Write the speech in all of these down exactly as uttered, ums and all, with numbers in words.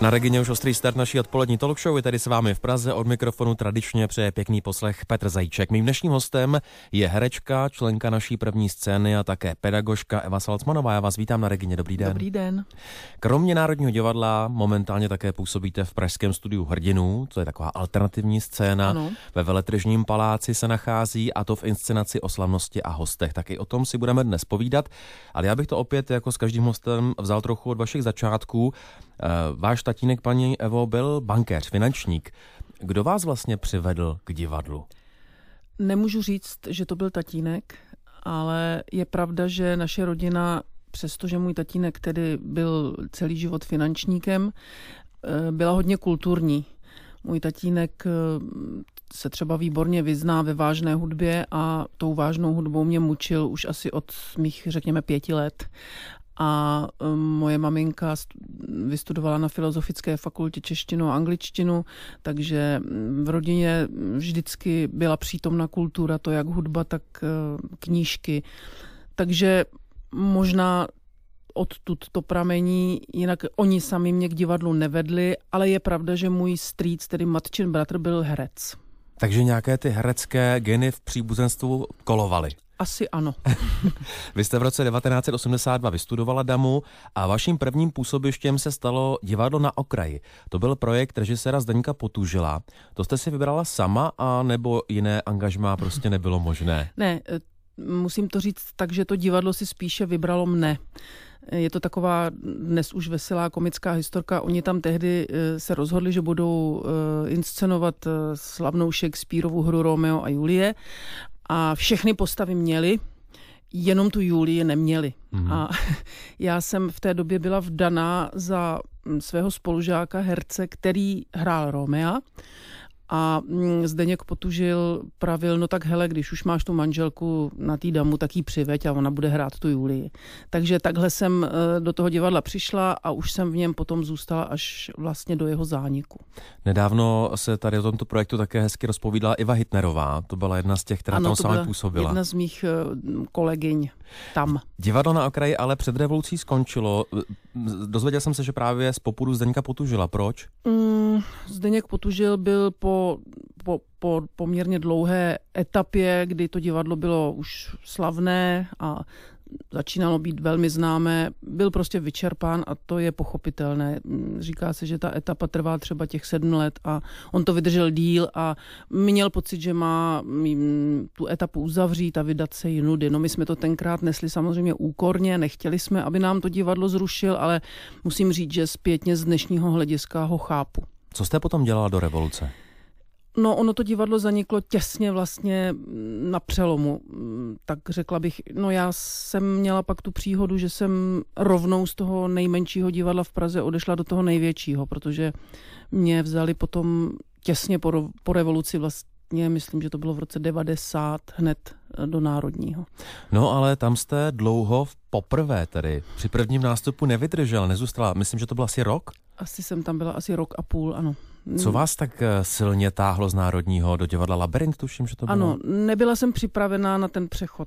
Na Regině už ostrý start naší odpolední talk show je tady s vámi v Praze. Od mikrofonu tradičně přeje pěkný poslech Petr Zajíček. Mým dnešním hostem je herečka, členka naší první scény a také pedagožka Eva Salcmanová. Já vás vítám na Regině. Dobrý den. Dobrý den. Kromě Národního divadla momentálně také působíte v pražském studiu Hrdinů, to je taková alternativní scéna. Ano. Ve Veletržním paláci se nachází, a to v inscenaci O slavnosti a hostech. Tak i o tom si budeme dnes povídat, ale já bych to opět jako s každým hostem vzal trochu od vašich začátků. Váš tatínek, paní Evo, byl bankéř, finančník. Kdo vás vlastně přivedl k divadlu? Nemůžu říct, že to byl tatínek, ale je pravda, že naše rodina, přestože můj tatínek tedy byl celý život finančníkem, byla hodně kulturní. Můj tatínek se třeba výborně vyzná ve vážné hudbě a tou vážnou hudbou mě mučil už asi od mých, řekněme, pěti let. A moje maminka vystudovala na Filozofické fakultě češtinu a angličtinu, takže v rodině vždycky byla přítomna kultura, to jak hudba, tak knížky. Takže možná odtud to pramení, jinak oni sami mě k divadlu nevedli, ale je pravda, že můj strýc, tedy matčin bratr, byl herec. Takže nějaké ty herecké geny v příbuzenstvu kolovaly. Asi ano. Vy jste v roce devatenáct set osmdesát dva vystudovala Damu a vaším prvním působištěm se stalo Divadlo na okraji. To byl projekt režiséra Zdeňka Potužila. To jste si vybrala sama, a nebo jiné angažmá prostě nebylo možné? Ne, musím to říct tak, že to divadlo si spíše vybralo mne. Je to taková dnes už veselá komická historka. Oni tam tehdy se rozhodli, že budou inscenovat slavnou Shakespearovu hru Romeo a Julie a všechny postavy měli, jenom tu Julii neměli. Mm-hmm. A já jsem v té době byla vdaná za svého spolužáka herce, který hrál Romea. A Zdeněk Potužil pravil, no tak hele, když už máš tu manželku na té Damu, tak jí přiveď a ona bude hrát tu Julii. Takže takhle jsem do toho divadla přišla a už jsem v něm potom zůstala až vlastně do jeho zániku. Nedávno se tady o tomto projektu také hezky rozpovídala Iva Hitnerová. To byla jedna z těch, která ano, tam s vámi působila. Jedna z mých kolegyň tam. Divadlo na okraji ale před revolucí skončilo. Dozvěděl jsem se, že právě z popudu Zdeňka Potužila. Proč? Mm, Zdeněk Potužil byl po, po, po poměrně dlouhé etapě, kdy to divadlo bylo už slavné a začínalo být velmi známé, byl prostě vyčerpán a to je pochopitelné. Říká se, že ta etapa trvá třeba těch sedm let a on to vydržel díl a měl pocit, že má tu etapu uzavřít a vydat se jí nudy. No my jsme to tenkrát nesli samozřejmě úkorně, nechtěli jsme, aby nám to divadlo zrušil, ale musím říct, že zpětně z dnešního hlediska ho chápu. Co jste potom dělala do revoluce? No, ono to divadlo zaniklo těsně vlastně na přelomu. Tak řekla bych, no já jsem měla pak tu příhodu, že jsem rovnou z toho nejmenšího divadla v Praze odešla do toho největšího, protože mě vzali potom těsně po, po revoluci vlastně, myslím, že to bylo v roce devadesát, hned do Národního. No ale tam jste dlouho poprvé tedy, při prvním nástupu nevydržel, nezůstala, myslím, že to byl asi rok? Asi jsem tam byla asi rok a půl, ano. Co vás tak silně táhlo z Národního do divadla Labyrint, tuším, že to bylo? Ano, nebyla jsem připravená na ten přechod.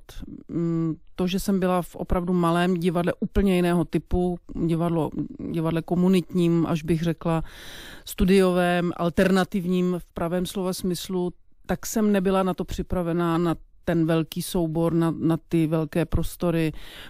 To, že jsem byla v opravdu malém divadle úplně jiného typu, divadlo, divadle komunitním, až bych řekla studiovém, alternativním v pravém slova smyslu, tak jsem nebyla na to připravená, na ten velký soubor, na, na ty velké prostory.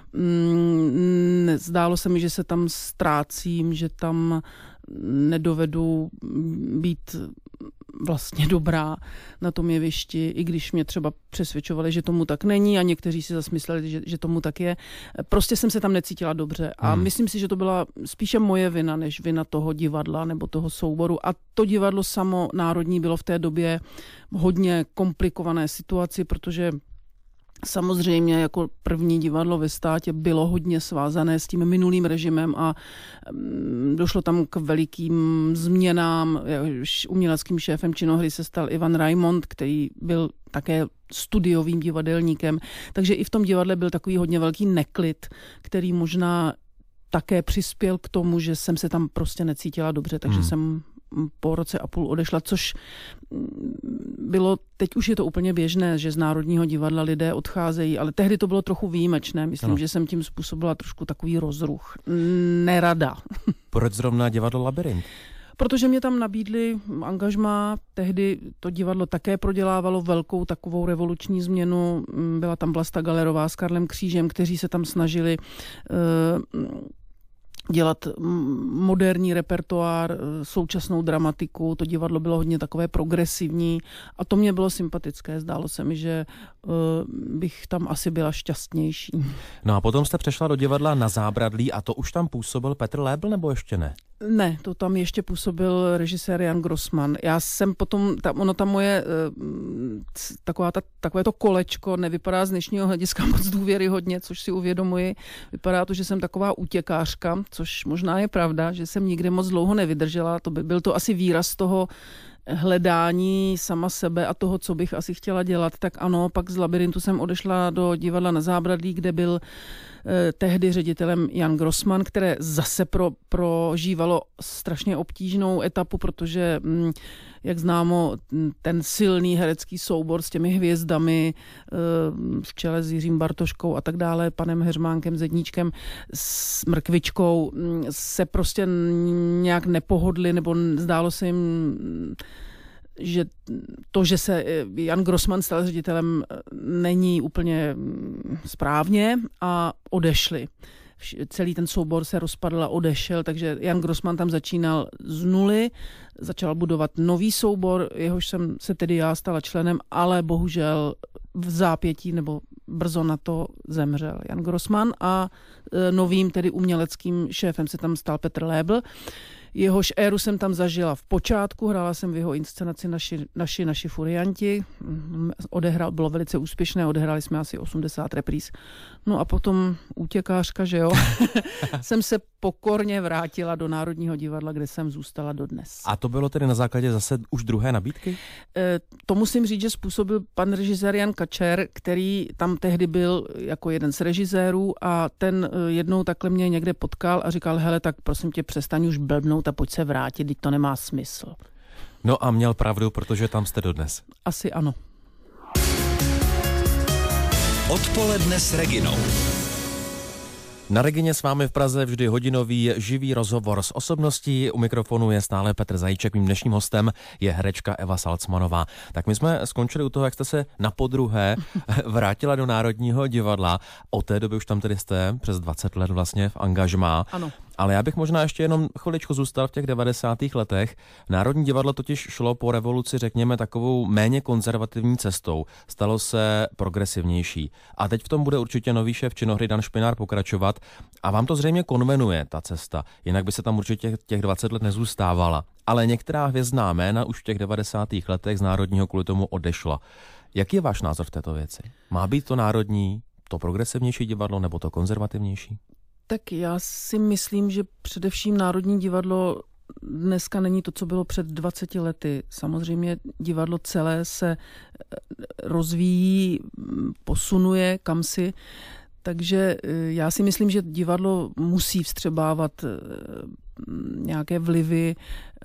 Zdálo se mi, že se tam ztrácím, že tam nedovedu být vlastně dobrá na tom jevišti, i když mě třeba přesvědčovali, že tomu tak není a někteří si zase mysleli, že, že tomu tak je. Prostě jsem se tam necítila dobře a hmm. myslím si, že to byla spíše moje vina, než vina toho divadla nebo toho souboru. A to divadlo samo Národní bylo v té době hodně komplikované situaci, protože samozřejmě jako první divadlo ve státě bylo hodně svázané s tím minulým režimem a došlo tam k velikým změnám. Uměleckým šéfem činohry se stal Ivan Raimond, který byl také studiovým divadelníkem. Takže i v tom divadle byl takový hodně velký neklid, který možná také přispěl k tomu, že jsem se tam prostě necítila dobře, takže hmm. jsem po roce a půl odešla, což bylo, teď už je to úplně běžné, že z Národního divadla lidé odcházejí, ale tehdy to bylo trochu výjimečné. Myslím, ano. že jsem tím způsobila trošku takový rozruch. Nerada. Proč zrovna divadlo Labyrint? Protože mě tam nabídli angažmá, tehdy to divadlo také prodělávalo velkou takovou revoluční změnu. Byla tam Vlasta Galerová s Karlem Křížem, kteří se tam snažili uh, dělat moderní repertoár, současnou dramatiku. To divadlo bylo hodně takové progresivní a to mě bylo sympatické. Zdálo se mi, že uh, bych tam asi byla šťastnější. No a potom jste přešla do divadla Na Zábradlí a to už tam působil Petr Lébl, nebo ještě ne? Ne, to tam ještě působil režisér Jan Grossman. Já jsem potom, ta, ono ta moje, taková ta, takové to kolečko nevypadá z dnešního hlediska moc důvěryhodně, což si uvědomuji. Vypadá to, že jsem taková útěkářka, což možná je pravda, že jsem nikdy moc dlouho nevydržela. To by byl to asi výraz toho hledání sama sebe a toho, co bych asi chtěla dělat. Tak ano, pak z Labyrintu jsem odešla do divadla Na Zábradlí, kde byl eh, tehdy ředitelem Jan Grossman, které zase pro, prožívalo strašně obtížnou etapu, protože, hm, jak známo, ten silný herecký soubor s těmi hvězdami eh, v čele s Jiřím Bartoškou a tak dále, panem Heřmánkem, Zedníčkem, s Mrkvičkou, hm, se prostě nějak nepohodli, nebo zdálo se jim, že to, že se Jan Grossman stal ředitelem, není úplně správně a odešli. Celý ten soubor se rozpadl a odešel, takže Jan Grossman tam začínal z nuly, začal budovat nový soubor, jehož jsem se tedy já stala členem, ale bohužel v zápětí nebo brzo na to zemřel Jan Grossman a novým tedy uměleckým šéfem se tam stal Petr Lébl. Jehož éru jsem tam zažila v počátku, hrála jsem v jeho inscenaci Naši, naši, naši furianti, odehrál, bylo velice úspěšné, odehráli jsme asi osmdesát repríz. No a potom útěkářka, že jo, jsem se pokorně vrátila do Národního divadla, kde jsem zůstala dodnes. A to bylo tedy na základě zase už druhé nabídky? E, to musím říct, že způsobil pan režisér Jan Kačer, který tam tehdy byl jako jeden z režisérů a ten jednou takhle mě někde potkal a říkal, hele, tak prosím tě, přestaň už blbnout a pojď se vrátit, teď to nemá smysl. No a měl pravdu, protože tam jste dodnes. Asi ano. Odpoledne s Reginou. Na Regině s vámi v Praze vždy hodinový živý rozhovor s osobností. U mikrofonu je stále Petr Zajíček, mým dnešním hostem je herečka Eva Salcmanová. Tak my jsme skončili u toho, jak jste se napodruhé vrátila do Národního divadla. Od té doby už tam tedy jste přes dvacet let vlastně v angažmá. Ano. Ale já bych možná ještě jenom chviličku zůstal v těch devadesátých letech. Národní divadlo totiž šlo po revoluci, řekněme, takovou méně konzervativní cestou. Stalo se progresivnější. A teď v tom bude určitě nový šéf činohry Dan Špinár pokračovat. A vám to zřejmě konvenuje, ta cesta. Jinak by se tam určitě těch dvacet let nezůstávala. Ale některá hvězdná jména už v těch devadesátých letech z Národního kvůli tomu odešla. Jaký je váš názor v této věci? Má být to národní, to progresivnější divadlo nebo to konzervativnější? Tak já si myslím, že především Národní divadlo dneska není to, co bylo před dvaceti lety. Samozřejmě divadlo celé se rozvíjí, posunuje kamsi, takže já si myslím, že divadlo musí vstřebávat nějaké vlivy,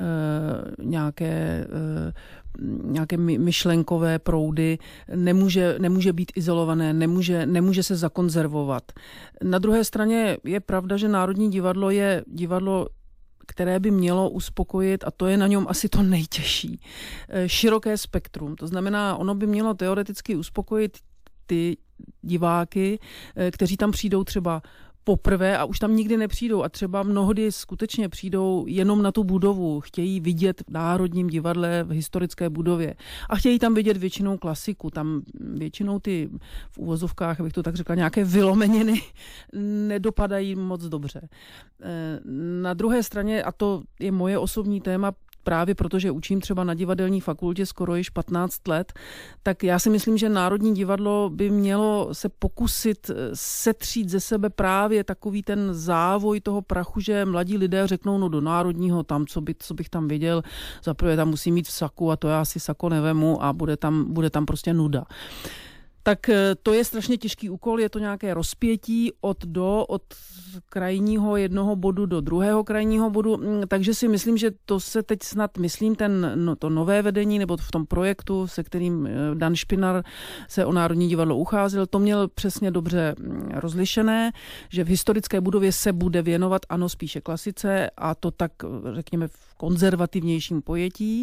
nějaké, nějaké myšlenkové proudy, nemůže, nemůže být izolované, nemůže, nemůže se zakonzervovat. Na druhé straně je pravda, že Národní divadlo je divadlo, které by mělo uspokojit, a to je na něm asi to nejtěžší, široké spektrum. To znamená, ono by mělo teoreticky uspokojit ty diváky, kteří tam přijdou třeba poprvé a už tam nikdy nepřijdou a třeba mnohdy skutečně přijdou jenom na tu budovu, chtějí vidět v Národním divadle v historické budově a chtějí tam vidět většinou klasiku, tam většinou ty v uvozovkách, abych to tak řekla, nějaké vylomeniny nedopadají moc dobře. Na druhé straně, a to je moje osobní téma, právě protože učím třeba na divadelní fakultě skoro již patnáct let, tak já si myslím, že Národní divadlo by mělo se pokusit setřít ze sebe právě takový ten závoj toho prachu, že mladí lidé řeknou, no do Národního, tam, co, by, co bych tam viděl, zaprvé tam musí mít v saku a to já si sako nevemu a bude tam, bude tam prostě nuda. Tak to je strašně těžký úkol, je to nějaké rozpětí od do, od krajního jednoho bodu do druhého krajního bodu, takže si myslím, že to se teď snad, myslím, ten, no, to nové vedení, nebo v tom projektu, se kterým Dan Špinar se o Národní divadlo ucházel, to měl přesně dobře rozlišené, že v historické budově se bude věnovat, ano, spíše klasice, a to tak, řekněme, v konzervativnějším pojetí.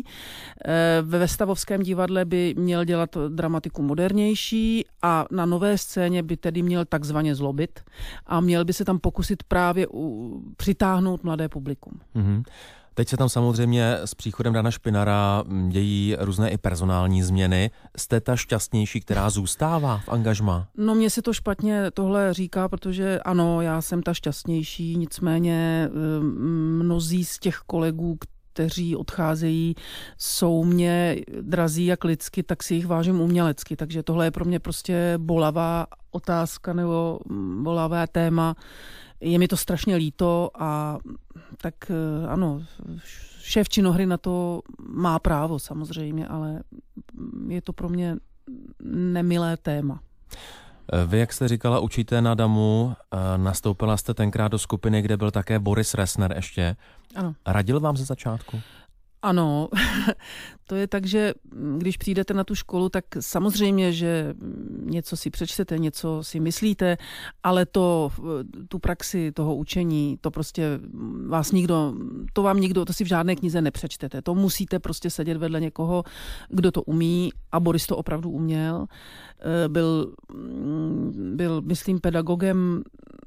Ve Stavovském divadle by měl dělat dramatiku modernější a na nové scéně by tedy měl takzvaně zlobit a měl by se tam pokusit právě u, přitáhnout mladé publikum. Mm-hmm. Teď se tam samozřejmě s příchodem Dana Špinara dějí různé i personální změny. Jste ta šťastnější, která zůstává v angažmá? No, mně se to špatně tohle říká, protože ano, já jsem ta šťastnější, nicméně mnozí z těch kolegů, kteří odcházejí, jsou mě drazí jak lidsky, tak si jich vážím umělecky. Takže tohle je pro mě prostě bolavá otázka nebo bolavé téma. Je mi to strašně líto a tak ano, šéf činohry na to má právo samozřejmě, ale je to pro mě nemilé téma. Vy, jak jste říkala, učíte na Damu, nastoupila jste tenkrát do skupiny, kde byl také Boris Resner ještě. Ano. Radil vám ze začátku? Ano, to je tak, že když přijdete na tu školu, tak samozřejmě, že něco si přečtete, něco si myslíte, ale to, tu praxi toho učení, to prostě vás nikdo, to vám nikdo, to si v žádné knize nepřečtete. To musíte prostě sedět vedle někoho, kdo to umí, a Boris to opravdu uměl. Byl, byl myslím, pedagogem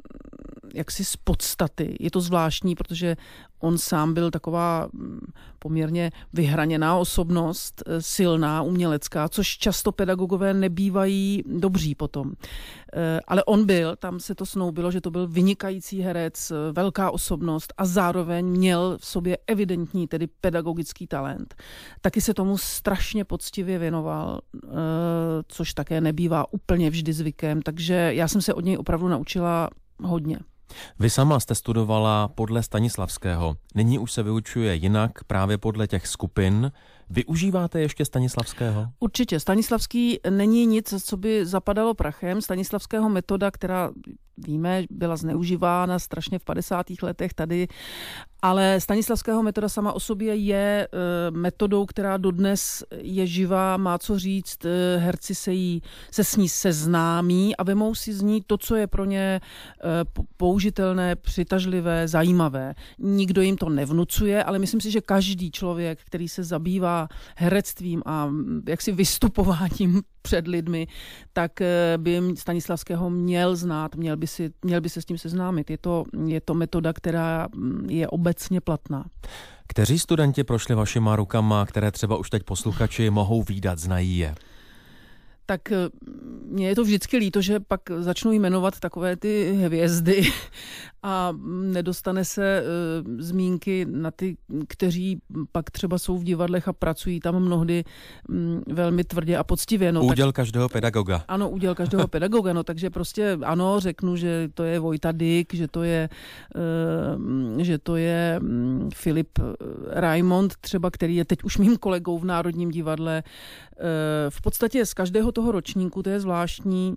jaksi z podstaty. Je to zvláštní, protože on sám byl taková poměrně vyhraněná osobnost, silná, umělecká, což často pedagogové nebývají dobří potom. Ale on byl, tam se to snoubilo, že to byl vynikající herec, velká osobnost a zároveň měl v sobě evidentní, tedy pedagogický talent. Taky se tomu strašně poctivě věnoval, což také nebývá úplně vždy zvykem, takže já jsem se od něj opravdu naučila hodně. Vy sama jste studovala podle Stanislavského. Nyní už se vyučuje jinak, právě podle těch skupin. Využíváte ještě Stanislavského? Určitě. Stanislavský není nic, co by zapadalo prachem. Stanislavského metoda, která, víme, byla zneužívána strašně v padesátých letech tady, ale Stanislavského metoda sama o sobě je e, metodou, která dodnes je živá, má co říct, e, herci se, jí, se s ní seznámí a vemou si z ní to, co je pro ně e, použitelné, přitažlivé, zajímavé. Nikdo jim to nevnucuje, ale myslím si, že každý člověk, který se zabývá herectvím a jaksi vystupováním před lidmi, tak by Stanislavského měl znát, měl by, si, měl by se s tím seznámit. Je to, je to metoda, která je obecně platná. Kteří studenti prošli vašima rukama, které třeba už teď posluchači mohou vídat, znají je? Tak mně je to vždycky líto, že pak začnu jmenovat takové ty hvězdy a nedostane se uh, zmínky na ty, kteří pak třeba jsou v divadlech a pracují tam mnohdy um, velmi tvrdě a poctivě. No, úděl tak, každého pedagoga. Ano, úděl každého pedagoga, no takže prostě ano, řeknu, že to je Vojta Dyk, že to je, uh, že to je um, Filip Raimond třeba, který je teď už mým kolegou v Národním divadle. Uh, v podstatě z každého toho ročníku, to je zvláštní,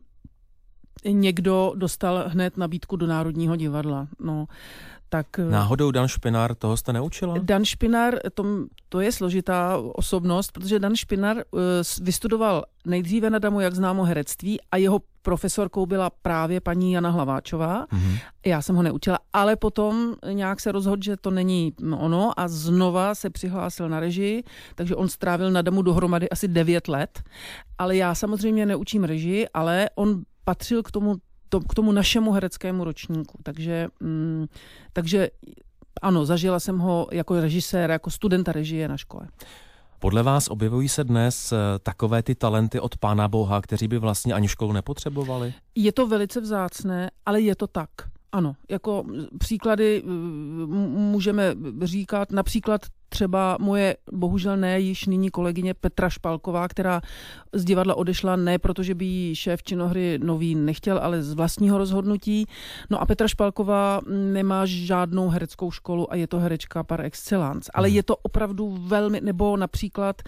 někdo dostal hned nabídku do Národního divadla. No, tak, náhodou Dan Špinar, toho jste neučila? Dan Špinar, to, to je složitá osobnost, protože Dan Špinar uh, vystudoval nejdříve na Damu, jak známo, herectví a jeho profesorkou byla právě paní Jana Hlaváčová. Mm-hmm. Já jsem ho neučila, ale potom nějak se rozhodl, že to není ono a znova se přihlásil na režii, takže on strávil na Damu dohromady asi devět let. Ale já samozřejmě neučím režii, ale on patřil k tomu, to, k tomu našemu hereckému ročníku. Takže, mm, takže ano, zažila jsem ho jako režiséra, jako studenta režie na škole. Podle vás objevují se dnes takové ty talenty od Pána Boha, kteří by vlastně ani školu nepotřebovali? Je to velice vzácné, ale je to tak. Ano, jako příklady můžeme říkat, například třeba moje, bohužel ne, již nyní kolegyně Petra Špalková, která z divadla odešla ne proto, že by jí šéf činohry nový nechtěl, ale z vlastního rozhodnutí. No a Petra Špalková nemá žádnou hereckou školu a je to herečka par excellence. Ale je to opravdu velmi, nebo například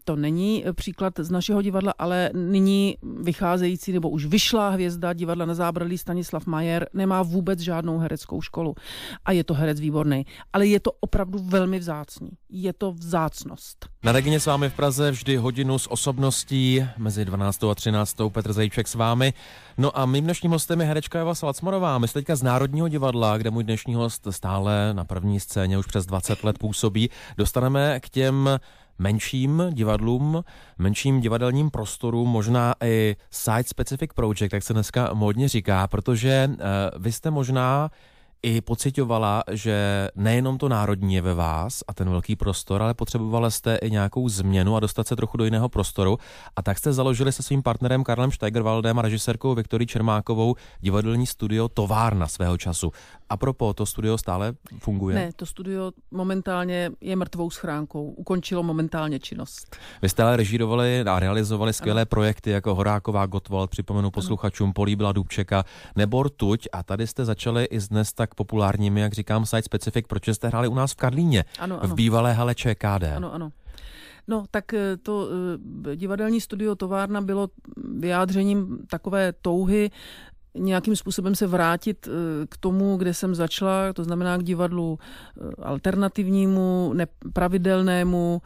to není příklad z našeho divadla, ale nyní vycházející nebo už vyšlá hvězda divadla Na zábradlí Stanislav Majer nemá vůbec žádnou hereckou školu. A je to herec výborný. Ale je to opravdu velmi vzácný. Je to vzácnost. Na Regině s vámi v Praze vždy hodinu s osobností. Mezi dvanáctou a třináctou Petr Zajíček s vámi. No a mým dnešním hostem je herečka Eva Salcmanová. My jsme teďka z Národního divadla, kde můj dnešní host stále na první scéně už přes dvacet let působí. Dostaneme k těm menším divadlům, menším divadelním prostorům, možná i site-specific project, jak se dneska módně říká, protože uh, vy jste možná i pociťovala, že nejenom to národní je ve vás a ten velký prostor, ale potřebovala jste i nějakou změnu a dostat se trochu do jiného prostoru. A tak jste založili se svým partnerem Karlem Steigerwaldem a režisérkou Viktorií Čermákovou divadelní studio Továrna svého času. A propos, to studio stále funguje? Ne, to studio momentálně je mrtvou schránkou. Ukončilo momentálně činnost. Vy jste ale režírovali a realizovali skvělé ano. projekty jako Horáková Gottwald, připomenu posluchačům, Políbila Dubčeka nebo Rtuť. A tady jste začali i z dnes tak populárními, jak říkám, site specific, proč jste hráli u nás v Karlíně, ano, ano. v bývalé hale ČKD. Ano, ano. No, tak to divadelní studio Továrna bylo vyjádřením takové touhy nějakým způsobem se vrátit k tomu, kde jsem začala, to znamená k divadlu alternativnímu, nepravidelnému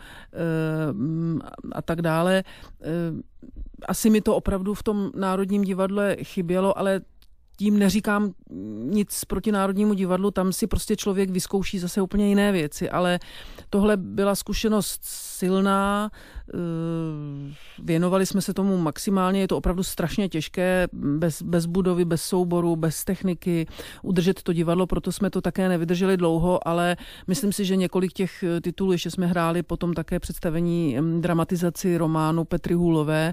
a tak dále. Asi mi to opravdu v tom Národním divadle chybělo, ale tím neříkám nic proti Národnímu divadlu, tam si prostě člověk vyzkouší zase úplně jiné věci, ale tohle byla zkušenost silná, věnovali jsme se tomu maximálně, je to opravdu strašně těžké, bez, bez budovy, bez souboru, bez techniky, udržet to divadlo, proto jsme to také nevydrželi dlouho, ale myslím si, že několik těch titulů, ještě jsme hráli potom také představení dramatizaci románu Petry Hůlové,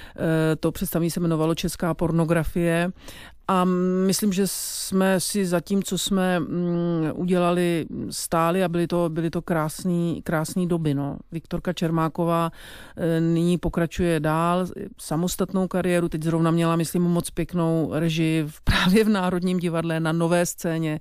to představení se jmenovalo Česká pornografie. A myslím, že jsme si za tím, co jsme mm, udělali, stáli a byly to, byly to krásný, krásný doby. No. Viktorka Čermáková e, nyní pokračuje dál, samostatnou kariéru, teď zrovna měla, myslím, moc pěknou režii v, právě v Národním divadle na nové scéně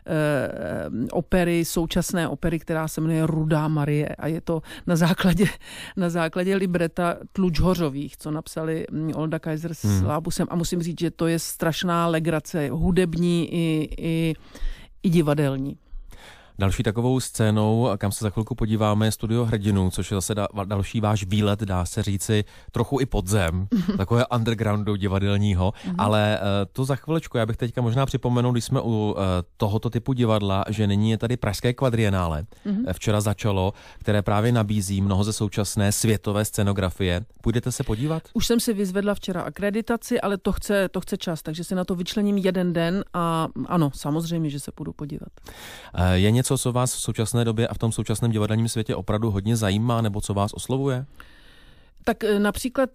e, opery, současné opery, která se jmenuje Rudá Marie a je to na základě, na základě libreta Tluč Hořových, co napsali Olda Kaiser s hmm. Lábusem a musím říct, že to je strašná legrace, hudební i, i, i divadelní. Další takovou scénou, kam se za chvilku podíváme, je Studio Hrdinů, což je zase da, další váš výlet, dá se říci, trochu i podzem, takové undergroundu divadelního, mm-hmm. ale uh, to za chviličku, já bych teďka možná připomenul, když jsme u uh, tohoto typu divadla, že nyní je tady Pražské kvadrienále, mm-hmm. včera začalo, které právě nabízí mnoho ze současné světové scenografie. Půjdete se podívat? Už jsem si vyzvedla včera akreditaci, ale to chce, to chce čas, takže si na to vyčlením jeden den a ano, samozřejmě, že se půjdu podívat. Uh, je něco, co vás v současné době a v tom současném divadelním světě opravdu hodně zajímá, nebo co vás oslovuje? Tak například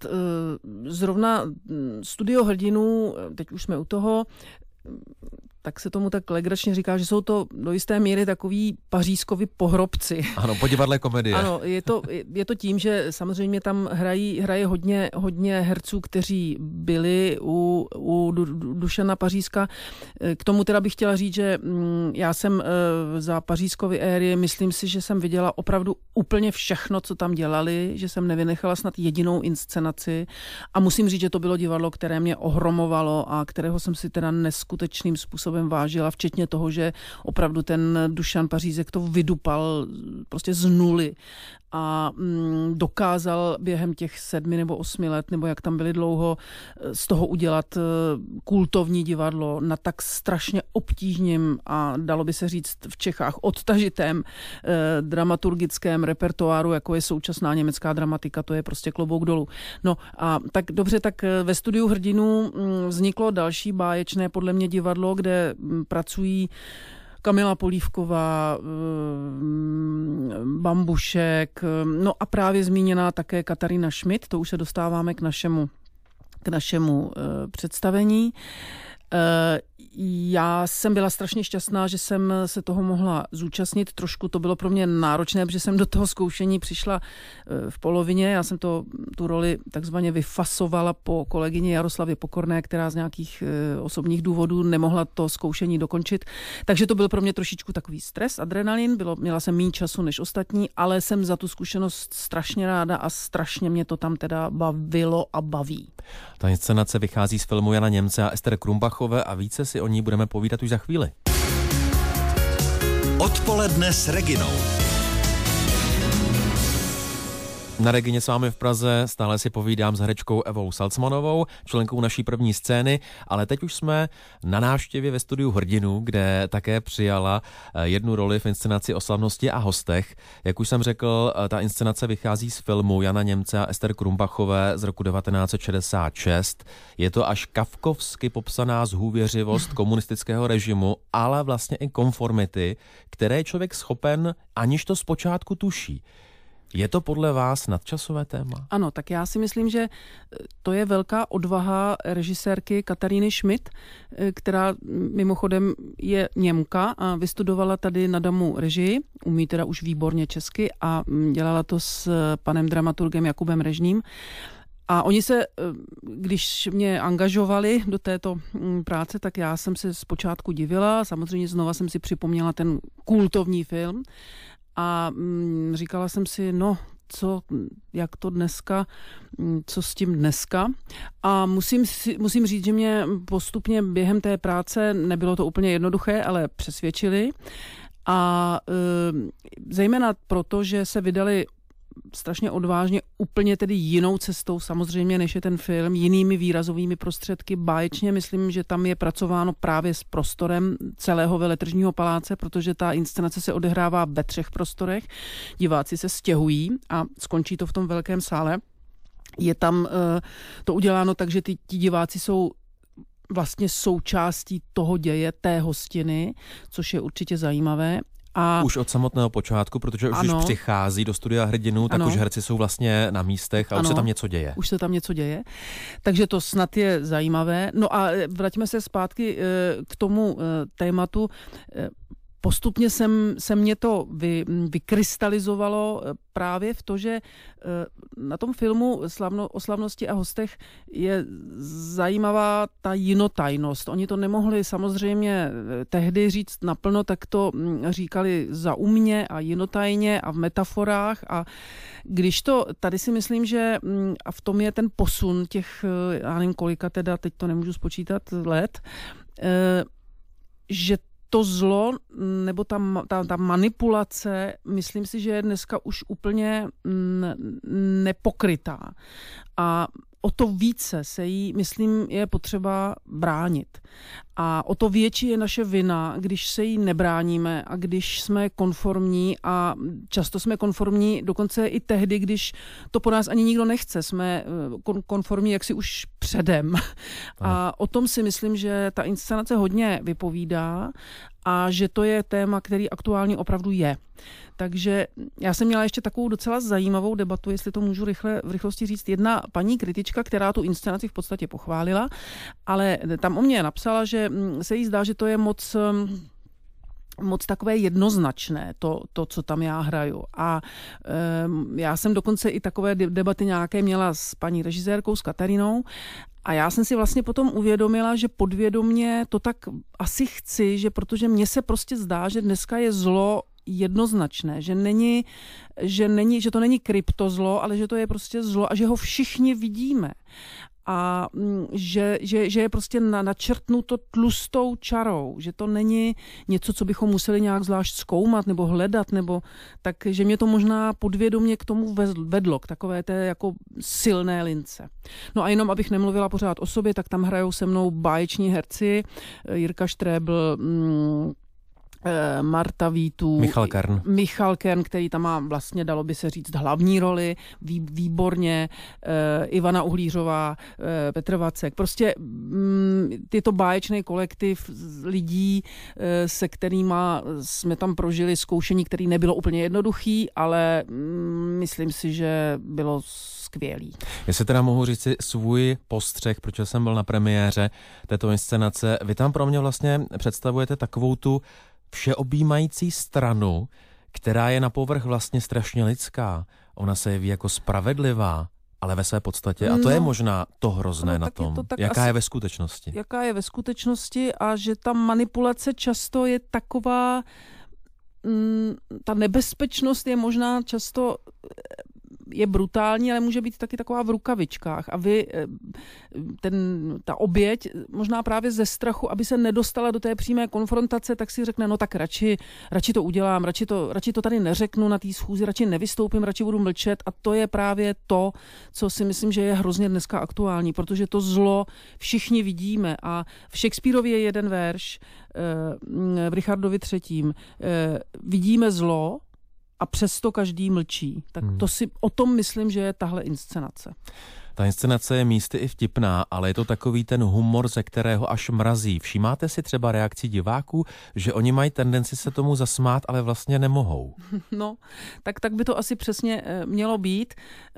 zrovna Studio Hrdinů, teď už jsme u toho, tak se tomu tak legračně říká, že jsou to do jisté míry takový pařízkovi pohrobci. Ano, po divadle komedie. Ano, je to, je to tím, že samozřejmě tam hrají, hraje hodně, hodně herců, kteří byli u, u Dušana Pařízka. K tomu teda bych chtěla říct, že já jsem za Pařízkovy éry, myslím si, že jsem viděla opravdu úplně všechno, co tam dělali, že jsem nevynechala snad jedinou inscenaci a musím říct, že to bylo divadlo, které mě ohromovalo a kterého jsem si teda neskutečným způsobem vážila, včetně toho, že opravdu ten Dušan Pařízek to vydupal prostě z nuly a mm, dokázal během těch sedmi nebo osmi let, nebo jak tam byli dlouho, z toho udělat kultovní divadlo na tak strašně obtížným a dalo by se říct v Čechách odtažitém eh, dramaturgickém repertoáru, jako je současná německá dramatika, to je prostě klobouk dolů. No a tak dobře, tak ve Studiu Hrdinů vzniklo další báječné podle mě divadlo, kde pracují Kamila Polívková, Bambušek, no a právě zmíněná také Katarína Schmidt, to už se dostáváme k našemu, k našemu představení. Já jsem byla strašně šťastná, že jsem se toho mohla zúčastnit. Trošku to bylo pro mě náročné, protože jsem do toho zkoušení přišla v polovině. Já jsem to, tu roli takzvaně vyfasovala po kolegyni Jaroslavě Pokorné, která z nějakých osobních důvodů nemohla to zkoušení dokončit. Takže to byl pro mě trošičku takový stres, adrenalin. Bylo, měla jsem méně času než ostatní, ale jsem za tu zkušenost strašně ráda a strašně mě to tam teda bavilo a baví. Ta inscenace vychází z filmu Jana Němce a Ester Krumbachové a více si o ní budeme povídat už za chvíli. Odpoledne s Reginou. Na Regině s vámi v Praze stále si povídám s herečkou Evou Salcmanovou, členkou naší první scény, ale teď už jsme na návštěvě ve studiu Hrdinů, kde také přijala jednu roli v inscenaci O slavnosti a hostech. Jak už jsem řekl, ta inscenace vychází z filmu Jana Němce a Ester Krumbachové z roku devatenáct set šedesát šest. Je to až kafkovsky popsaná zhůvěřivost komunistického režimu, ale vlastně i konformity, které je člověk schopen, aniž to zpočátku tuší. Je to podle vás nadčasové téma? Ano, tak já si myslím, že to je velká odvaha režisérky Kataríny Schmidt, která mimochodem je Němka a vystudovala tady na Damu režii, umí teda už výborně česky a dělala to s panem dramaturgem Jakubem Režným. A oni se, když mě angažovali do této práce, tak já jsem se zpočátku divila, samozřejmě znova jsem si připomněla ten kultovní film, a říkala jsem si, no, co, jak to dneska, co s tím dneska. A musím, musím říct, že mě postupně během té práce, nebylo to úplně jednoduché, ale přesvědčili. A e, zejména proto, že se vydali strašně odvážně úplně tedy jinou cestou samozřejmě, než je ten film, jinými výrazovými prostředky. Báječně myslím, že tam je pracováno právě s prostorem celého Veletržního paláce, protože ta inscenace se odehrává ve třech prostorech. Diváci se stěhují a skončí to v tom velkém sále. Je tam uh, to uděláno tak, že ty, ti diváci jsou vlastně součástí toho děje, té hostiny, což je určitě zajímavé. A už od samotného počátku, protože už ano, když přichází do studia Hrdinů, tak ano, už herci jsou vlastně na místech a ano, už se tam něco děje. Už se tam něco děje, takže to snad je zajímavé. No a vraťme se zpátky k tomu tématu. Postupně jsem, se mě to vy, vykrystalizovalo právě v to, že na tom filmu Slavno, O slavnosti a hostech je zajímavá ta jinotajnost. Oni to nemohli samozřejmě tehdy říct naplno, tak to říkali zaumně a jinotajně a v metaforách. A když to, tady si myslím, že a v tom je ten posun těch, já nevím kolika teda, teď to nemůžu spočítat, let, že to zlo nebo ta, ta, ta manipulace, myslím si, že je dneska už úplně nepokrytá. A o to více se jí, myslím, je potřeba bránit. A o to větší je naše vina, když se jí nebráníme a když jsme konformní a často jsme konformní dokonce i tehdy, když to po nás ani nikdo nechce. Jsme konformní jaksi už předem. A o tom si myslím, že ta inscenace hodně vypovídá a že to je téma, který aktuálně opravdu je. Takže já jsem měla ještě takovou docela zajímavou debatu, jestli to můžu rychle, v rychlosti říct. Jedna paní kritička, která tu inscenaci v podstatě pochválila, ale tam o mě napsala, že se jí zdá, že to je moc... moc takové jednoznačné, to, to co tam já hraju. A e, já jsem dokonce i takové debaty nějaké měla s paní režisérkou, s Katarínou, a já jsem si vlastně potom uvědomila, že podvědomě to tak asi chci, že protože mně se prostě zdá, že dneska je zlo jednoznačné, že není, že není, že to není kryptozlo, ale že to je prostě zlo a že ho všichni vidíme. A že, že, že je prostě načrtnuto tlustou čarou, že to není něco, co bychom museli nějak zvlášť zkoumat nebo hledat, nebo tak, že mě to možná podvědomě k tomu vedlo, k takové té jako silné lince. No a jenom, abych nemluvila pořád o sobě, tak tam hrajou se mnou báječní herci, Jirka Štrebl, Marta Vítů, Michal Kern. Michal Kern, který tam má vlastně, dalo by se říct, hlavní roli, vý, výborně, uh, Ivana Uhlířová, uh, Petr Vacek. Prostě um, tyto báječný kolektiv lidí, uh, se kterýma jsme tam prožili zkoušení, který nebylo úplně jednoduchý, ale um, myslím si, že bylo skvělý. Jestli teda mohu říct si svůj postřeh, protože jsem byl na premiéře této inscenace, vy tam pro mě vlastně představujete takovou tu všeobjímající stranu, která je na povrch vlastně strašně lidská. Ona se jeví jako spravedlivá, ale ve své podstatě, a to no, je možná to hrozné no, na tom, to jaká asi, je ve skutečnosti. Jaká je ve skutečnosti a že ta manipulace často je taková, mm, ta nebezpečnost je možná často je brutální, ale může být taky taková v rukavičkách. A vy, ten, ta oběť, možná právě ze strachu, aby se nedostala do té přímé konfrontace, tak si řekne, no tak radši, radši to udělám, radši to, radši to tady neřeknu na té schůzi, radši nevystoupím, radši budu mlčet. A to je právě to, co si myslím, že je hrozně dneska aktuální, protože to zlo všichni vidíme. A v Shakespeareově je jeden verš, v Richardovi třetím. Vidíme zlo, a přesto každý mlčí. Tak to si o tom myslím, že je tahle inscenace. Ta inscenace je místy i vtipná, ale je to takový ten humor, ze kterého až mrazí. Všímáte si třeba reakcí diváků, že oni mají tendenci se tomu zasmát, ale vlastně nemohou? No, tak, tak by to asi přesně mělo být.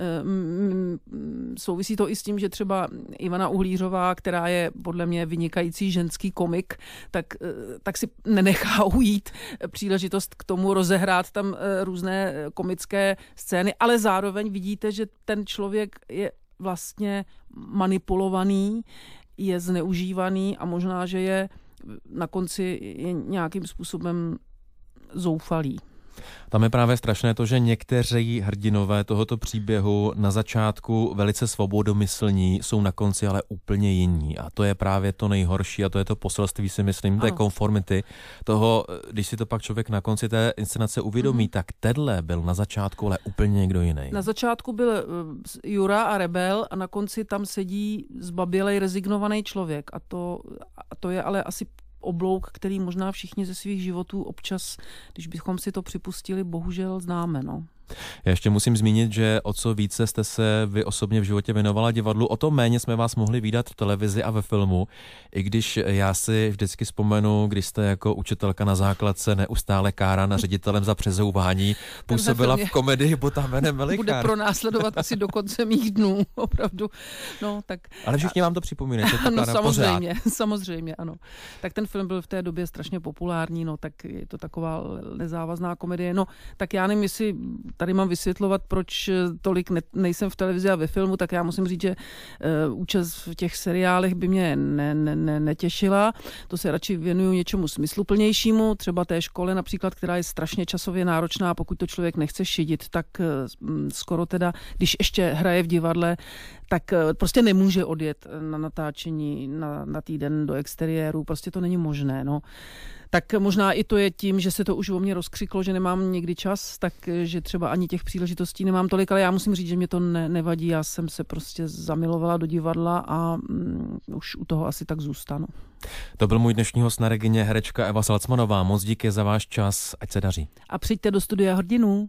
Souvisí to i s tím, že třeba Ivana Uhlířová, která je podle mě vynikající ženský komik, tak, tak si nenechá ujít příležitost k tomu rozehrát tam různé komické scény, ale zároveň vidíte, že ten člověk je vlastně manipulovaný, je zneužívaný a možná, že je na konci je nějakým způsobem zoufalý. Tam je právě strašné to, že někteří hrdinové tohoto příběhu na začátku velice svobodomyslní, jsou na konci ale úplně jiní. A to je právě to nejhorší a to je to poselství, si myslím, té konformity. Toho, když si to pak člověk na konci té inscenace uvědomí, mm. tak tenhle byl na začátku ale úplně někdo jiný. Na začátku byl Jura a rebel a na konci tam sedí zbabělej, rezignovaný člověk. A to, a to je ale asi oblouk, který možná všichni ze svých životů občas, když bychom si to připustili, bohužel známe, no. Já ještě musím zmínit, že o co více jste se vy osobně v životě věnovala divadlu, o to méně jsme vás mohli vídat v televizi a ve filmu. I když já si vždycky vzpomenu, když jste jako učitelka na základce neustále kárána ředitelem za přezouvání, působila v komedii pod jménem Velikár. Bude pronásledovat asi do konce mých dnů, opravdu. No, tak... Ale všichni vám to připomínají. No samozřejmě, pořád. samozřejmě, ano. Tak ten film byl v té době strašně populární, no tak je to taková nezávazná komedie. No, tak já nevím, jestli tady mám vysvětlovat, proč tolik ne, nejsem v televizi a ve filmu, tak já musím říct, že uh, účast v těch seriálech by mě ne, ne, ne, netěšila. To se radši věnuju něčemu smysluplnějšímu, třeba té škole například, která je strašně časově náročná, pokud to člověk nechce šidit, tak uh, skoro teda, když ještě hraje v divadle, tak uh, prostě nemůže odjet na natáčení na, na týden do exteriéru, prostě to není možné, no. Tak možná i to je tím, že se to už o mě rozkřiklo, že nemám někdy čas, takže třeba ani těch příležitostí nemám tolik, ale já musím říct, že mě to ne, nevadí. Já jsem se prostě zamilovala do divadla a mm, už u toho asi tak zůstanu. To byl můj dnešní host na Regině, herečka Eva Salcmanová. Moc díky za váš čas, ať se daří. A přijďte do studia Hrdinů.